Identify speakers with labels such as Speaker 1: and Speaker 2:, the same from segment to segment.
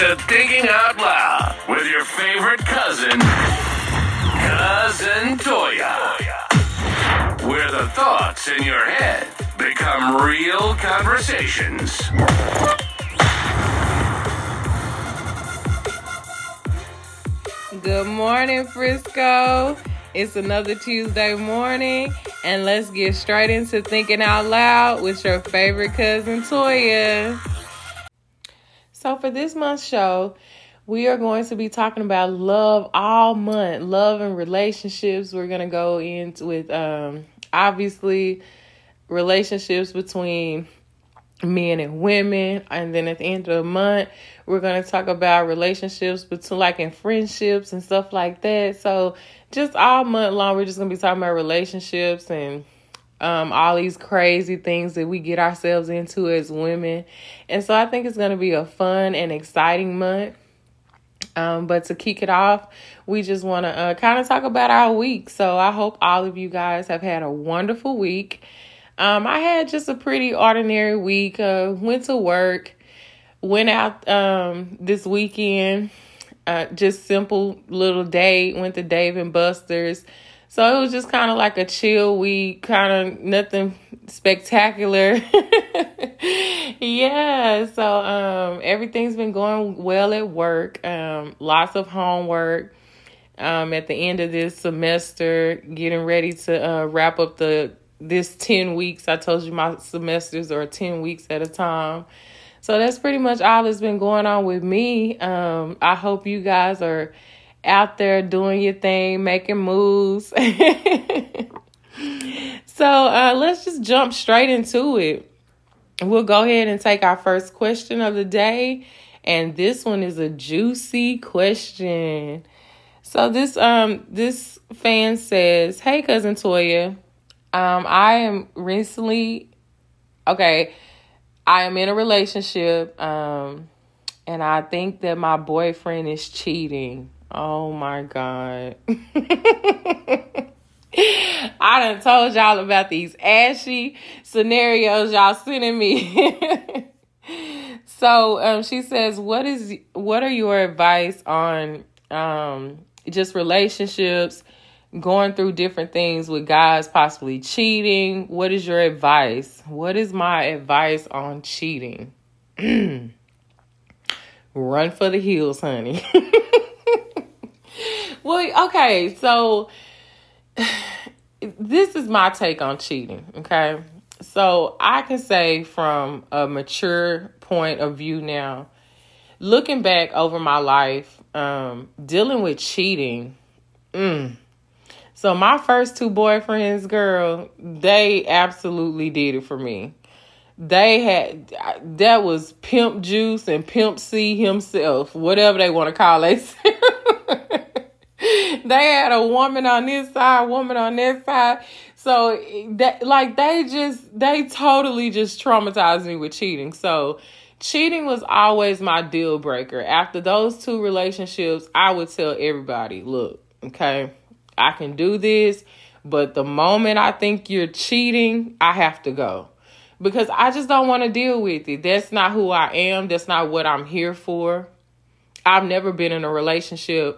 Speaker 1: to Thinking Out Loud with your favorite cousin, Cousin Toya. Where the thoughts in your head become real conversations.
Speaker 2: Good morning, Frisco. It's another Tuesday morning, and let's get straight into Thinking Out Loud with your favorite cousin, Toya. So for this month's show, we are going to be talking about love all month, love and relationships. We're going to go into with, obviously, relationships between men and women. And then at the end of the month, we're going to talk about relationships between, like, in friendships and stuff like that. So just all month long, we're just going to be talking about relationships and all these crazy things that we get ourselves into as women. And so I think it's going to be a fun and exciting month. But to kick it off, we just want to kind of talk about our week. So I hope all of you guys have had a wonderful week. I had just a pretty ordinary week. Went to work, went out this weekend, just simple little date, went to Dave & Buster's. So it was just kind of like a chill week, kind of nothing spectacular. Yeah, so everything's been going well at work. Lots of homework at the end of this semester, getting ready to wrap up this 10 weeks. I told you my semesters are 10 weeks at a time. So that's pretty much all that's been going on with me. I hope you guys are out there doing your thing, making moves. So let's just jump straight into it. We'll go ahead and take our first question of the day. And this one is a juicy question. So this fan says, "Hey, Cousin Toya, I am in a relationship, and I think that my boyfriend is cheating." Oh my God. I done told y'all about these ashy scenarios y'all sending me. So she says, what are your advice on just relationships, going through different things with guys possibly cheating? What is your advice? What is my advice on cheating? Run for the hills, honey. Well, okay, so this is my take on cheating, okay? So I can say from a mature point of view now, looking back over my life, dealing with cheating, So my first two boyfriends, girl, they absolutely did it for me. That was Pimp Juice and Pimp C himself, whatever they want to call it. They had a woman on this side, woman on that side. So they totally just traumatized me with cheating. So cheating was always my deal breaker. After those two relationships, I would tell everybody, look, okay, I can do this, but the moment I think you're cheating, I have to go. Because I just don't want to deal with it. That's not who I am. That's not what I'm here for. I've never been in a relationship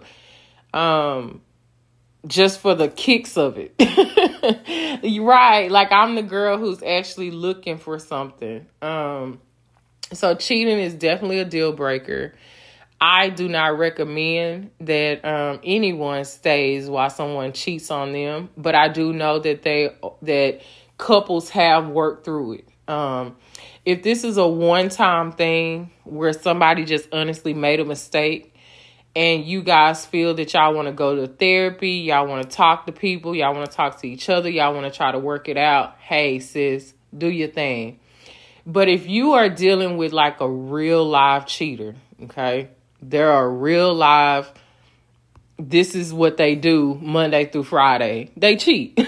Speaker 2: just for the kicks of it. Right. Like, I'm the girl who's actually looking for something. So cheating is definitely a deal breaker. I do not recommend that anyone stays while someone cheats on them, but I do know that couples have worked through it. If this is a one-time thing where somebody just honestly made a mistake and you guys feel that y'all want to go to therapy, y'all want to talk to people, y'all want to talk to each other, y'all want to try to work it out, hey, sis, do your thing. But if you are dealing with like a real live cheater, okay, there are real live, this is what they do Monday through Friday. They cheat.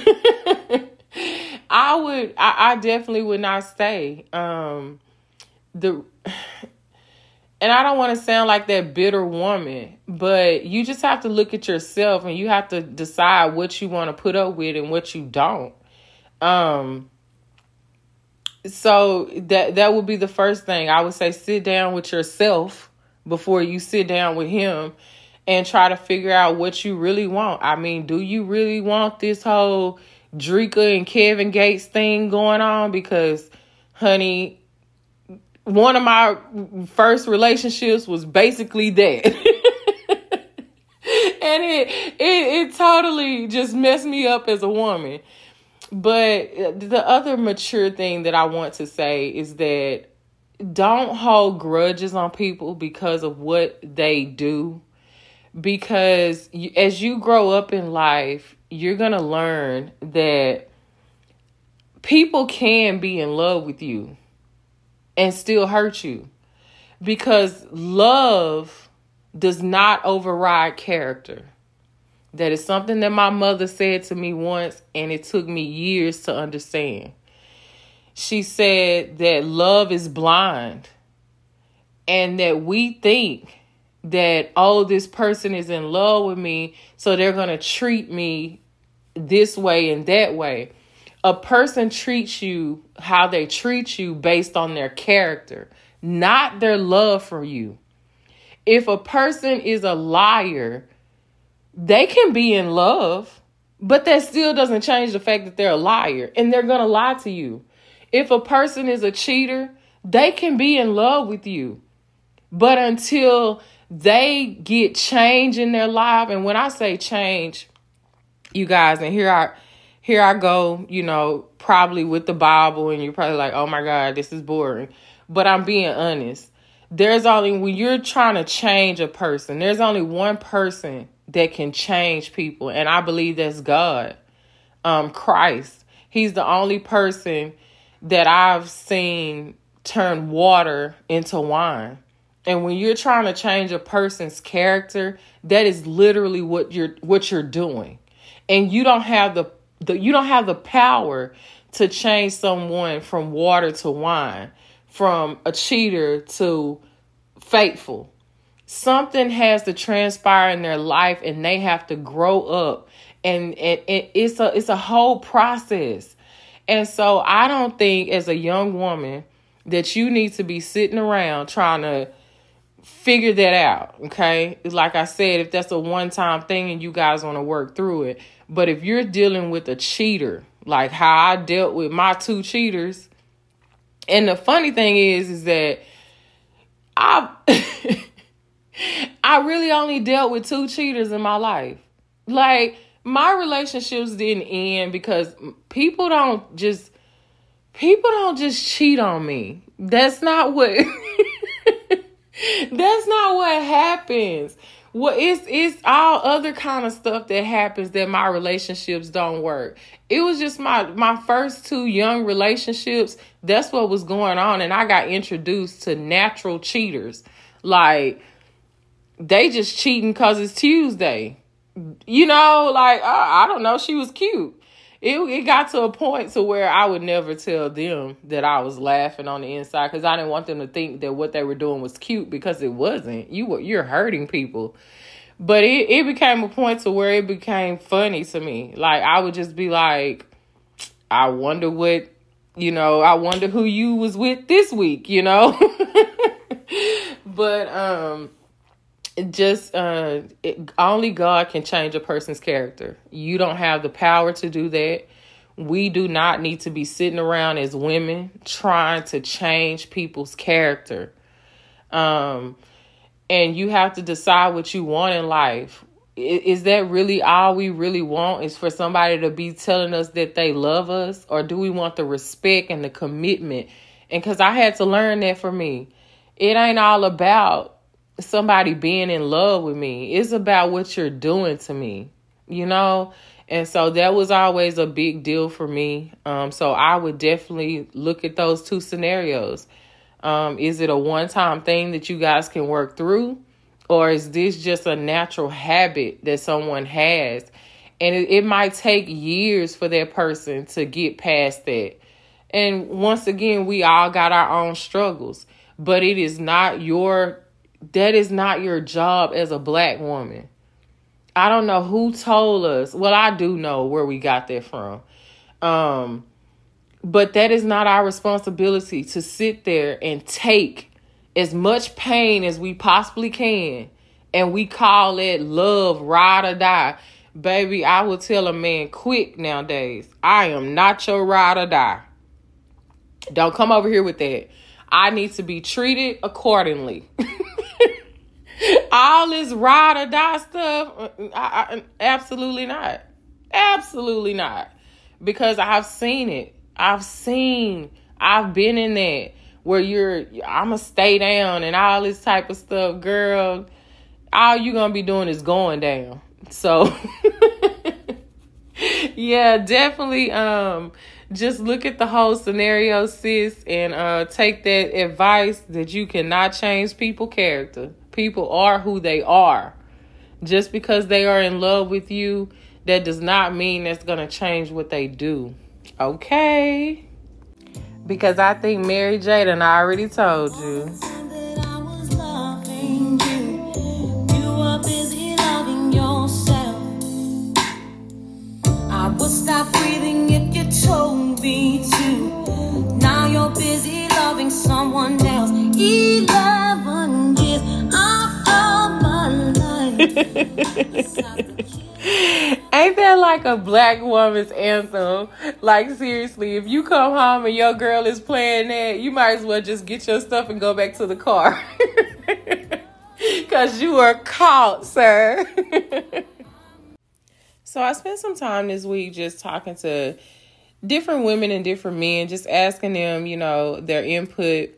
Speaker 2: I definitely would not stay. And I don't want to sound like that bitter woman, but you just have to look at yourself and you have to decide what you want to put up with and what you don't. So that would be the first thing. I would say sit down with yourself before you sit down with him and try to figure out what you really want. I mean, do you really want this whole Dreka and Kevin Gates thing going on? Because, honey, one of my first relationships was basically that. And it totally just messed me up as a woman. But the other mature thing that I want to say is that don't hold grudges on people because of what they do. Because as you grow up in life, you're going to learn that people can be in love with you and still hurt you. Because love does not override character. That is something that my mother said to me once, and it took me years to understand. She said that love is blind, and that we think that, oh, this person is in love with me, so they're going to treat me this way and that way. A person treats you how they treat you based on their character, not their love for you. If a person is a liar, they can be in love, but that still doesn't change the fact that they're a liar and they're going to lie to you. If a person is a cheater, they can be in love with you, but until they get change in their life. And when I say change, you guys, and here I go, probably with the Bible, and you're probably like, oh my God, this is boring. But I'm being honest. When you're trying to change a person, there's only one person that can change people. And I believe that's God, Christ. He's the only person that I've seen turn water into wine. And when you're trying to change a person's character, that is literally what you're doing. And you don't have the power to change someone from water to wine, from a cheater to faithful. Something has to transpire in their life, and they have to grow up, and it's a whole process. And so I don't think as a young woman that you need to be sitting around trying to figure that out. Okay. Like I said, if that's a one-time thing and you guys want to work through it. But if you're dealing with a cheater, like how I dealt with my 2 cheaters. And the funny thing is that I really only dealt with 2 cheaters in my life. Like, my relationships didn't end because people don't just cheat on me. That's not what that's not what happens. Well, it's all other kind of stuff that happens that my relationships don't work. It was just my first 2 young relationships. That's what was going on. And I got introduced to natural cheaters. Like, they just cheating because it's Tuesday. I don't know. She was cute. It got to a point to where I would never tell them that I was laughing on the inside, because I didn't want them to think that what they were doing was cute, because it wasn't. You're hurting people. But it became a point to where it became funny to me. Like, I would just be like, I wonder who you was with this week, But only God can change a person's character. You don't have the power to do that. We do not need to be sitting around as women trying to change people's character. And you have to decide what you want in life. Is that really all we really want, is for somebody to be telling us that they love us? Or do we want the respect and the commitment? And because I had to learn that for me. It ain't all about somebody being in love with me. It's about what you're doing to me, And so that was always a big deal for me. So I would definitely look at those 2 scenarios. Is it a one-time thing that you guys can work through? Or is this just a natural habit that someone has? And it might take years for that person to get past that. And once again, we all got our own struggles. But that is not your job as a Black woman. I don't know who told us. Well, I do know where we got that from. But that is not our responsibility to sit there and take as much pain as we possibly can, and we call it love, ride or die. Baby, I will tell a man quick nowadays, I am not your ride or die. Don't come over here with that. I need to be treated accordingly. All this ride or die stuff, absolutely not. Absolutely not. Because I've seen it. I've been in that where I'ma stay down and all this type of stuff. Girl, all you gonna be doing is going down. So, yeah, definitely just look at the whole scenario, sis, and take that advice that you cannot change people's character. People are who they are. Just because they are in love with you, that does not mean that's going to change what they do. Okay? Because I think Mary J done already told you.
Speaker 3: I would stop breathing if you told me to. Now you're busy loving someone else. 11 years of all my life.
Speaker 2: Ain't that like a black woman's anthem? Like, seriously, if you come home and your girl is playing that, you might as well just get your stuff and go back to the car. Because you are caught, sir. So I spent some time this week just talking to different women and different men, just asking them, their input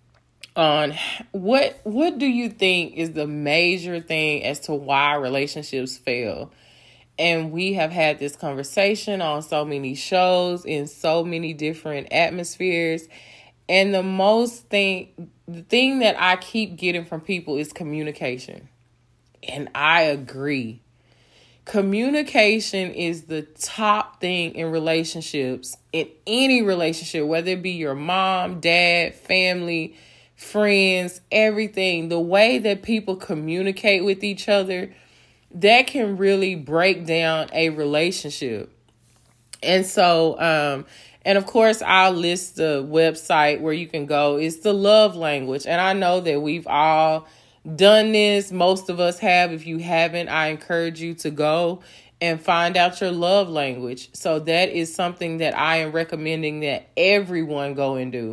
Speaker 2: on what do you think is the major thing as to why relationships fail. And we have had this conversation on so many shows in so many different atmospheres. And the thing that I keep getting from people is communication. And I agree. Communication is the top thing in relationships, in any relationship, whether it be your mom, dad, family, friends, everything. The way that people communicate with each other, that can really break down a relationship. And so, and of course, I'll list the website where you can go. It's the love language. And I know that we've all done this. Most of us have. If you haven't, I encourage you to go and find out your love language. So that is something that I am recommending that everyone go and do.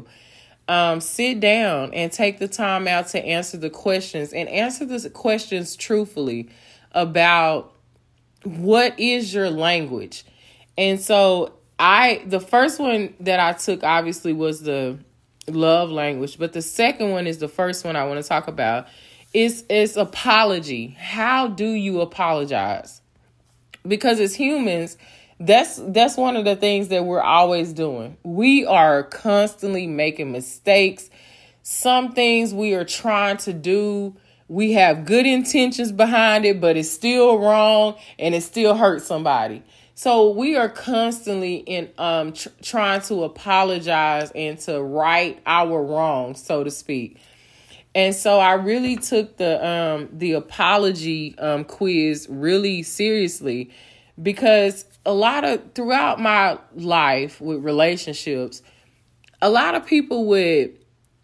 Speaker 2: Sit down and take the time out to answer the questions, and answer the questions truthfully about what is your language. And so the first one that I took obviously was the love language, but the second one is the first one I want to talk about. It's apology. How do you apologize? Because as humans, that's one of the things that we're always doing. We are constantly making mistakes. Some things we are trying to do, we have good intentions behind it, but it's still wrong and it still hurts somebody. So we are constantly trying to apologize and to right our wrongs, so to speak. And so I really took the apology quiz really seriously, because throughout my life with relationships, a lot of people would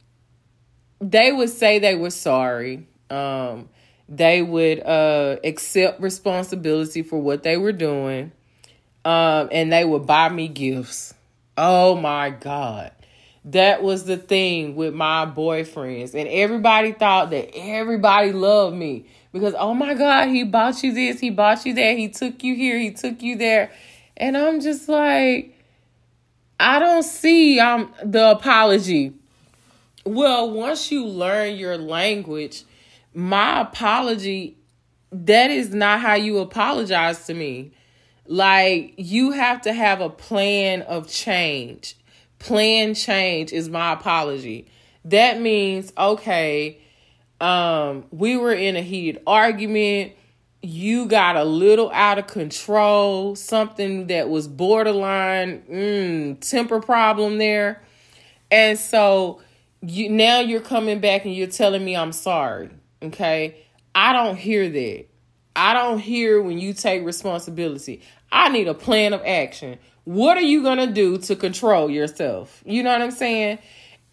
Speaker 2: say they were sorry. They would accept responsibility for what they were doing. And they would buy me gifts. Oh my God. That was the thing with my boyfriends. And everybody thought that everybody loved me because, oh my God, he bought you this, he bought you that, he took you here, he took you there. And I'm just like, I don't see the apology. Well, once you learn your language, my apology, that is not how you apologize to me. Like, you have to have a plan of change. Plan change is my apology. That means, okay, we were in a heated argument. You got a little out of control, something that was borderline temper problem there. And so now you're coming back and you're telling me I'm sorry. Okay. I don't hear that. I don't hear when you take responsibility. I need a plan of action. What are you going to do to control yourself? You know what I'm saying?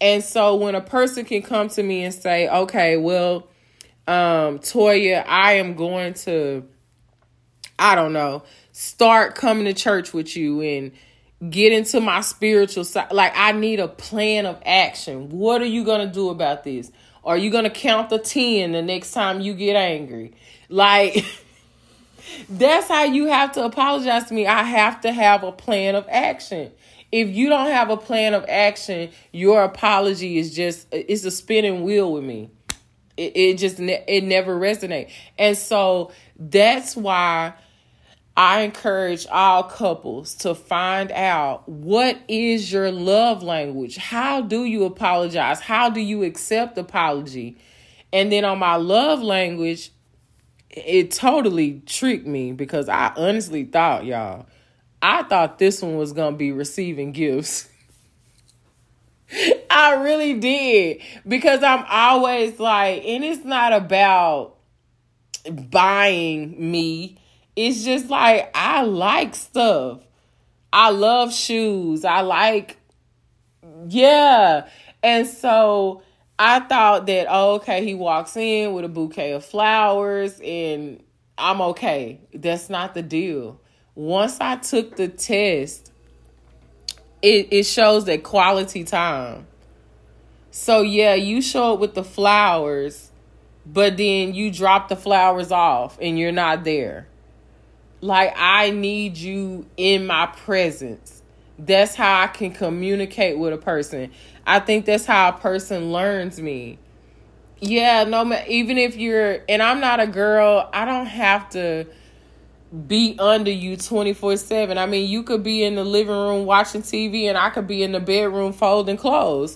Speaker 2: And so when a person can come to me and say, okay, well, Toya, I am going to, I don't know, start coming to church with you and get into my spiritual side. Like, I need a plan of action. What are you going to do about this? Are you going to count the 10 the next time you get angry? Like, that's how you have to apologize to me. I have to have a plan of action. If you don't have a plan of action, your apology is just, it's a spinning wheel with me. It never resonates. And so that's why I encourage all couples to find out, what is your love language? How do you apologize? How do you accept apology? And then on my love language, it totally tricked me, because I honestly thought, y'all, I thought this one was going to be receiving gifts. I really did, because I'm always like, and it's not about buying me. It's just like, I like stuff. I love shoes. I like, yeah. And so I thought that, oh, okay, he walks in with a bouquet of flowers and I'm okay. That's not the deal. Once I took the test, it shows that quality time. So yeah, you show up with the flowers, but then you drop the flowers off and you're not there. Like, I need you in my presence. That's how I can communicate with a person. I think that's how a person learns me. Yeah, even if you're, and I'm not a girl, I don't have to be under you 24/7. I mean, you could be in the living room watching TV and I could be in the bedroom folding clothes.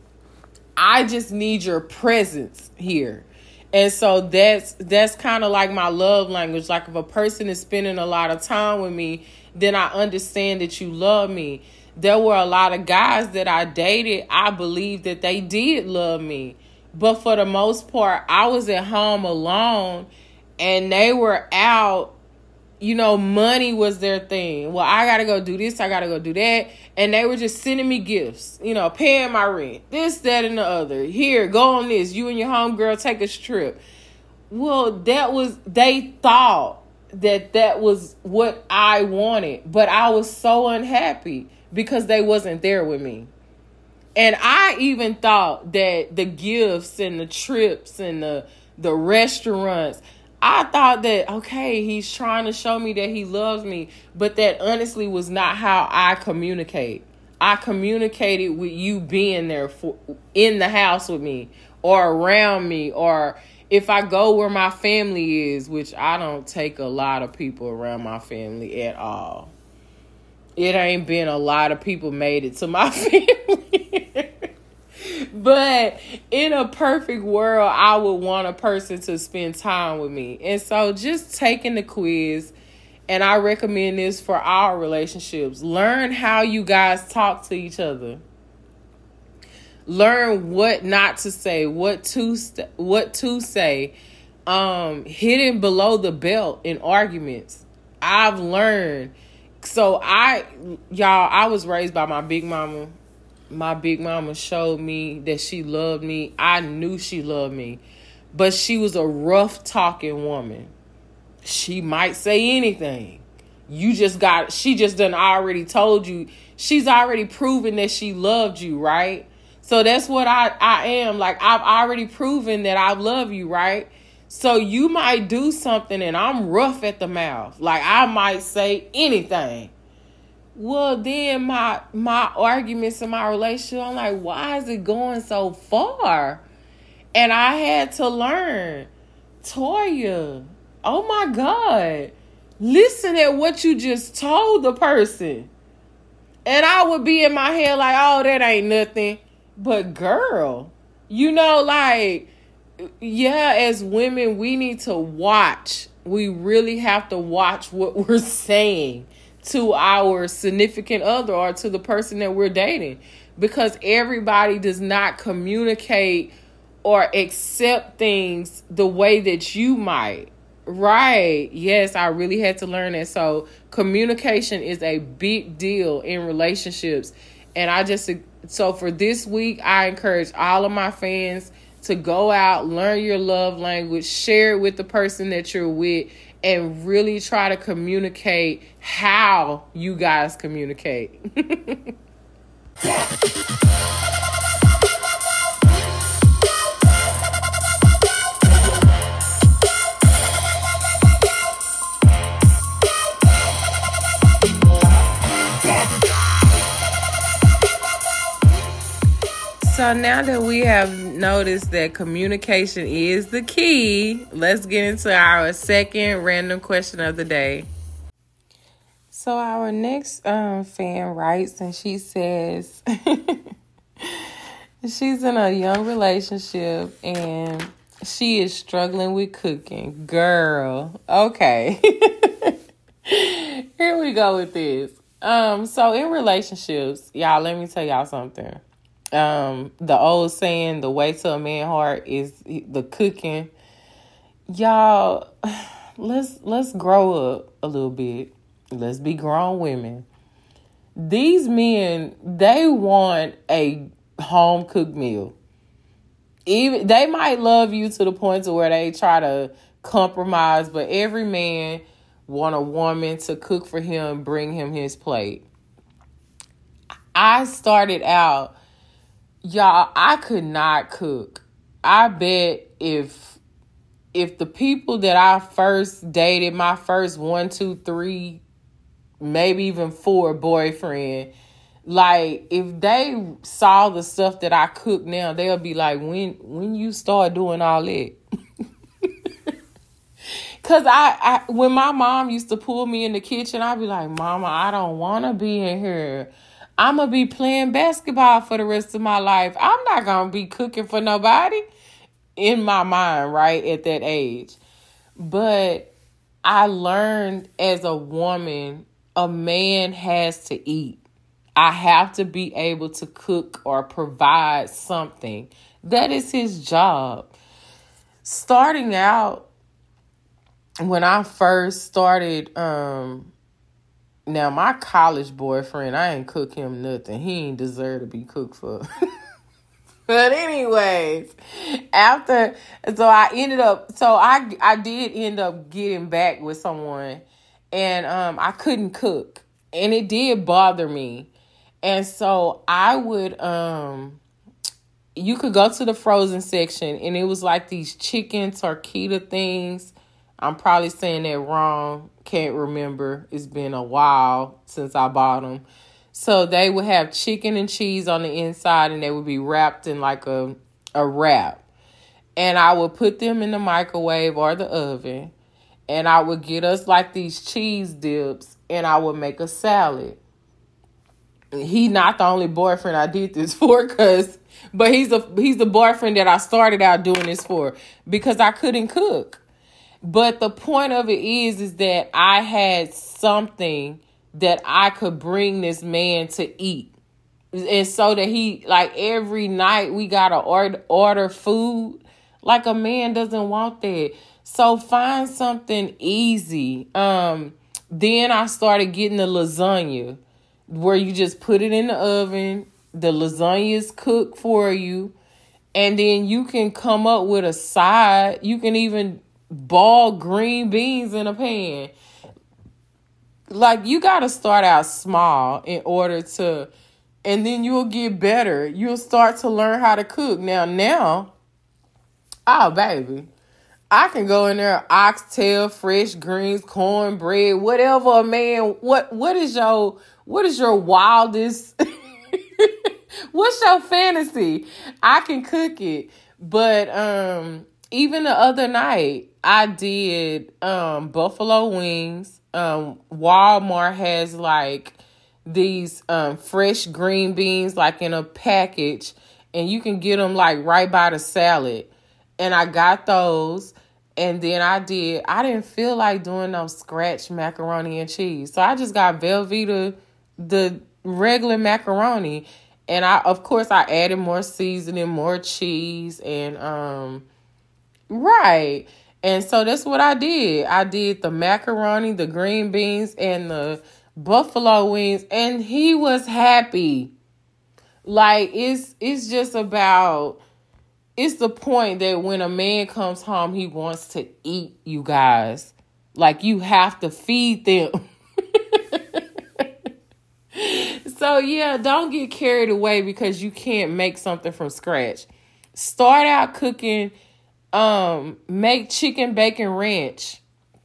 Speaker 2: I just need your presence here. And so that's kind of like my love language. Like, if a person is spending a lot of time with me, then I understand that you love me. There were a lot of guys that I dated, I believe that they did love me. But for the most part, I was at home alone and they were out. You know, money was their thing. Well, I got to go do this. I got to go do that. And they were just sending me gifts, you know, paying my rent, this, that, and the other. Here, go on this. You and your homegirl take a trip. Well, they thought that was what I wanted. But I was so unhappy because they wasn't there with me. And I even thought that the gifts and the trips and the restaurants, I thought that, okay, he's trying to show me that he loves me, but that honestly was not how I communicate. I communicated with you being there in the house with me or around me, or if I go where my family is, which I don't take a lot of people around my family at all. It ain't been a lot of people made it to my family. But in a perfect world, I would want a person to spend time with me. And so just taking the quiz, and I recommend this for our relationships. Learn how you guys talk to each other. Learn what not to say, what to say. Hitting below the belt in arguments. I've learned. So I was raised by my big mama. My big mama showed me that she loved me. I knew she loved me. But she was a rough talking woman. She might say anything. She just done already told you. She's already proven that she loved you, right? So that's what I am. Like, I've already proven that I love you, right? So you might do something and I'm rough at the mouth. Like, I might say anything. Well, then my arguments in my relationship, I'm like, why is it going so far? And I had to learn, Toya, oh my God, listen at what you just told the person. And I would be in my head like, oh, that ain't nothing. But girl, you know, like, yeah, as women, we need to watch. We really have to watch what we're saying to our significant other or to the person that we're dating, because everybody does not communicate or accept things the way that you might. Right. Yes, I really had to learn that. So communication is a big deal in relationships. And I just So for this week, I encourage all of my fans to go out, learn your love language, share it with the person that you're with, and really try to communicate how you guys communicate. So now that we have noticed that communication is the key, let's get into our second random question of the day. So our next fan writes, and she says she's in a young relationship and she is struggling with cooking. Girl, okay. Here we go with this. So in relationships, y'all, let me tell y'all something. The old saying, the way to a man's heart is the cooking. Y'all, let's grow up a little bit. Let's be grown women. These men, they want a home cooked meal. Even they might love you to the point to where they try to compromise, but every man want a woman to cook for him, bring him his plate. I started out, y'all, I could not cook. I bet if the people that I first dated, my first 1, 2, 3, maybe even 4 boyfriend, like if they saw the stuff that I cook now, they'll be like, when you start doing all that? Cause I when my mom used to pull me in the kitchen, I'd be like, Mama, I don't want to be in here. I'm going to be playing basketball for the rest of my life. I'm not going to be cooking for nobody, in my mind, right, at that age. But I learned as a woman, a man has to eat. I have to be able to cook or provide something. That is his job. Starting out, when I first started, now, my college boyfriend, I ain't cook him nothing. He ain't deserve to be cooked for. But anyways, I did end up getting back with someone, and I couldn't cook, and it did bother me. And so I would, you could go to the frozen section, and it was like these chicken tortilla things. I'm probably saying that wrong. Can't remember. It's been a while since I bought them. So they would have chicken and cheese on the inside, and they would be wrapped in like a wrap. And I would put them in the microwave or the oven, and I would get us like these cheese dips, and I would make a salad. He not the only boyfriend I did this for, but he's the boyfriend that I started out doing this for, because I couldn't cook. But the point of it is that I had something that I could bring this man to eat. And so that he, like, every night we got to order food. Like, a man doesn't want that. So find something easy. Then I started getting the lasagna, where you just put it in the oven. The lasagna is cooked for you. And then you can come up with a side. You can even boil green beans in a pan. Like, you got to start out small in order to, and then you'll get better. You'll start to learn how to cook. Now, oh, baby, I can go in there, oxtail, fresh greens, cornbread, whatever, man. What is your wildest, what's your fantasy? I can cook it. But, even the other night, I did buffalo wings. Walmart has like these fresh green beans like in a package, and you can get them like right by the salad. And I got those, and then I didn't feel like doing no scratch macaroni and cheese, so I just got Velveeta, the regular macaroni, and I added more seasoning, more cheese, and right. And so that's what I did. I did the macaroni, the green beans, and the buffalo wings. And he was happy. Like, it's just about, it's the point that when a man comes home, he wants to eat, you guys. Like, you have to feed them. So, yeah, don't get carried away because you can't make something from scratch. Start out cooking, make chicken bacon ranch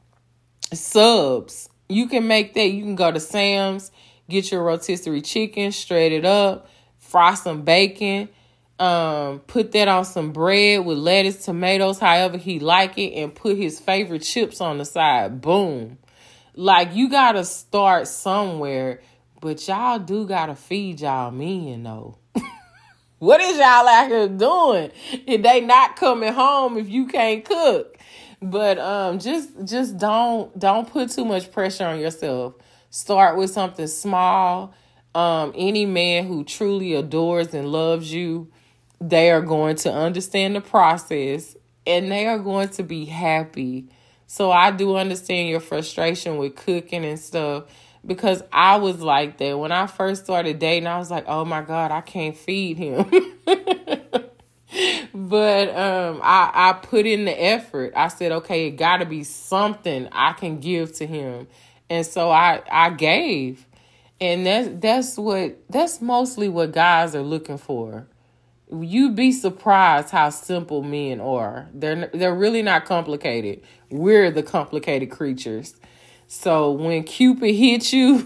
Speaker 2: subs. You can make that. You can go to Sam's, get your rotisserie chicken, straight it up, fry some bacon, put that on some bread with lettuce, tomatoes, however he like it, and put his favorite chips on the side. Boom. Like, you got to start somewhere, but y'all do got to feed y'all men, though. What is y'all out here doing? If they not coming home if you can't cook? But just don't put too much pressure on yourself. Start with something small. Any man who truly adores and loves you, they are going to understand the process and they are going to be happy. So I do understand your frustration with cooking and stuff, because I was like that. When I first started dating, I was like, oh my God, I can't feed him. But I put in the effort. I said, okay, it got to be something I can give to him. And so I gave. And that's mostly what guys are looking for. You'd be surprised how simple men are. They're really not complicated. We're the complicated creatures. So when Cupid hits you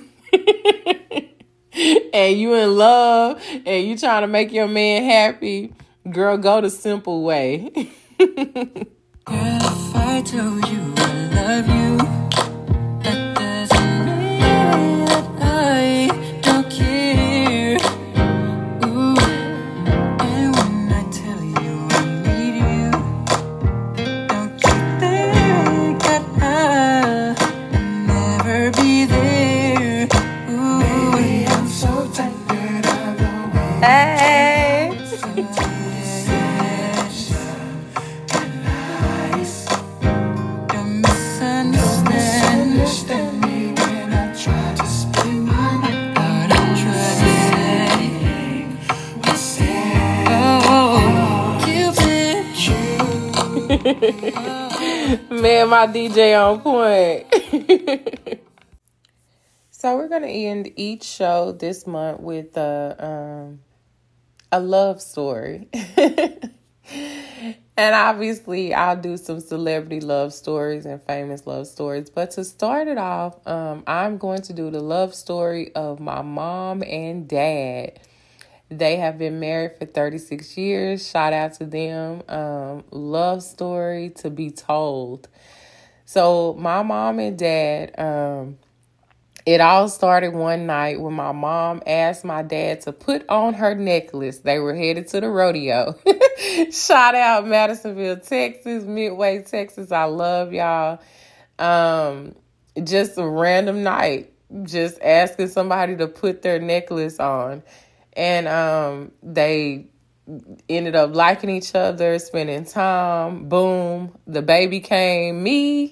Speaker 2: and you in love and you trying to make your man happy, girl, go the simple way.
Speaker 3: Girl, if I told you I love you, that doesn't mean that I don't care. Ooh. And when I tell you I need you, don't you think that I'll never be there? Ooh. Baby, I'm so tired of the way.
Speaker 2: Hey. Man, my DJ on point. So we're going to end each show this month with a love story. And obviously, I'll do some celebrity love stories and famous love stories. But to start it off, I'm going to do the love story of my mom and dad. They have been married for 36 years. Shout out to them. Love story to be told. So my mom and dad, it all started one night when my mom asked my dad to put on her necklace. They were headed to the rodeo. Shout out Madisonville, Texas, Midway, Texas. I love y'all. Just a random night, just asking somebody to put their necklace on. And they ended up liking each other, spending time. Boom, the baby came, me.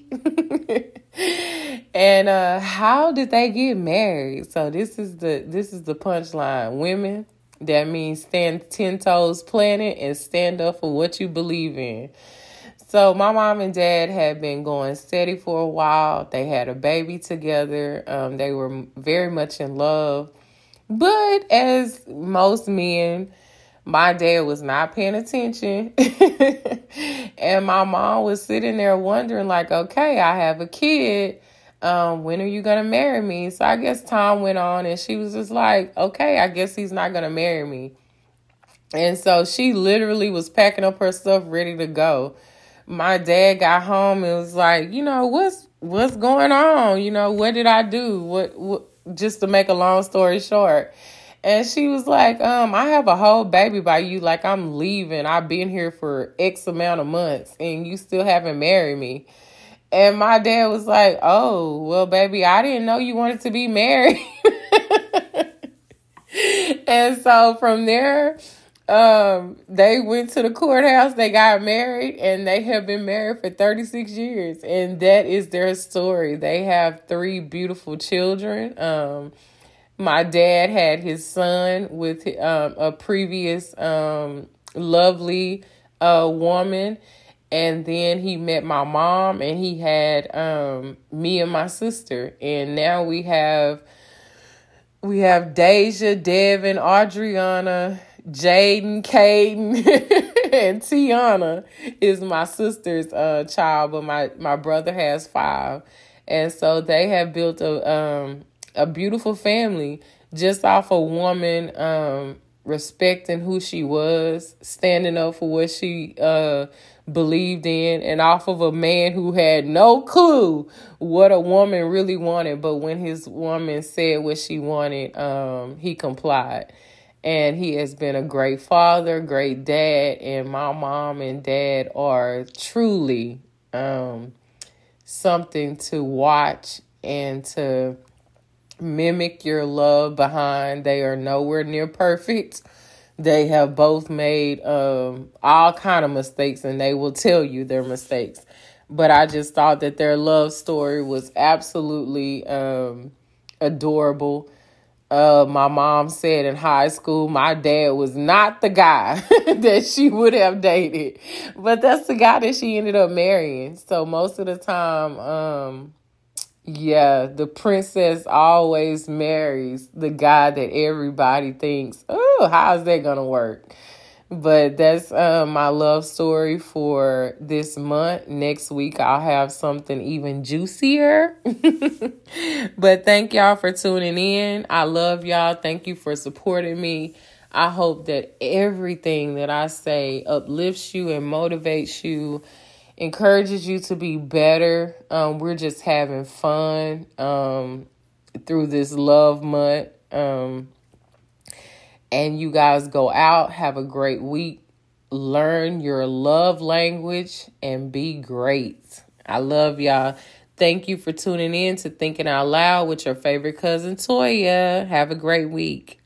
Speaker 2: And how did they get married? So this is the punchline. Women, that means stand 10 toes planted and stand up for what you believe in. So my mom and dad had been going steady for a while. They had a baby together. They were very much in love. But as most men, my dad was not paying attention. And my mom was sitting there wondering, like, okay, I have a kid. When are you going to marry me? So I guess time went on and she was just like, okay, I guess he's not going to marry me. And so she literally was packing up her stuff ready to go. My dad got home and was like, what's going on? What did I do? What just to make a long story short. And she was like, I have a whole baby by you. Like, I'm leaving. I've been here for X amount of months and you still haven't married me. And my dad was like, oh, well, baby, I didn't know you wanted to be married. And so from there, they went to the courthouse, they got married, and they have been married for 36 years. And that is their story. They have 3 beautiful children. My dad had his son with a previous lovely woman. And then he met my mom, and he had me and my sister. And now we have Deja, Devin, Adriana, Jaden, Caden, and Tiana is my sister's child, but my brother has 5. And so they have built a beautiful family just off a woman respecting who she was, standing up for what she believed in, and off of a man who had no clue what a woman really wanted. But when his woman said what she wanted, he complied. And he has been a great father, great dad, and my mom and dad are truly something to watch and to mimic your love behind. They are nowhere near perfect. They have both made all kind of mistakes, and they will tell you their mistakes. But I just thought that their love story was absolutely adorable. My mom said in high school, my dad was not the guy that she would have dated, but that's the guy that she ended up marrying. So most of the time, the princess always marries the guy that everybody thinks, oh, how's that going to work? But that's my love story for this month. Next week, I'll have something even juicier. But thank y'all for tuning in. I love y'all. Thank you for supporting me. I hope that everything that I say uplifts you and motivates you, encourages you to be better. We're just having fun through this love month. And you guys go out, have a great week, learn your love language, and be great. I love y'all. Thank you for tuning in to Thinking Out Loud with your favorite cousin, Toya. Have a great week.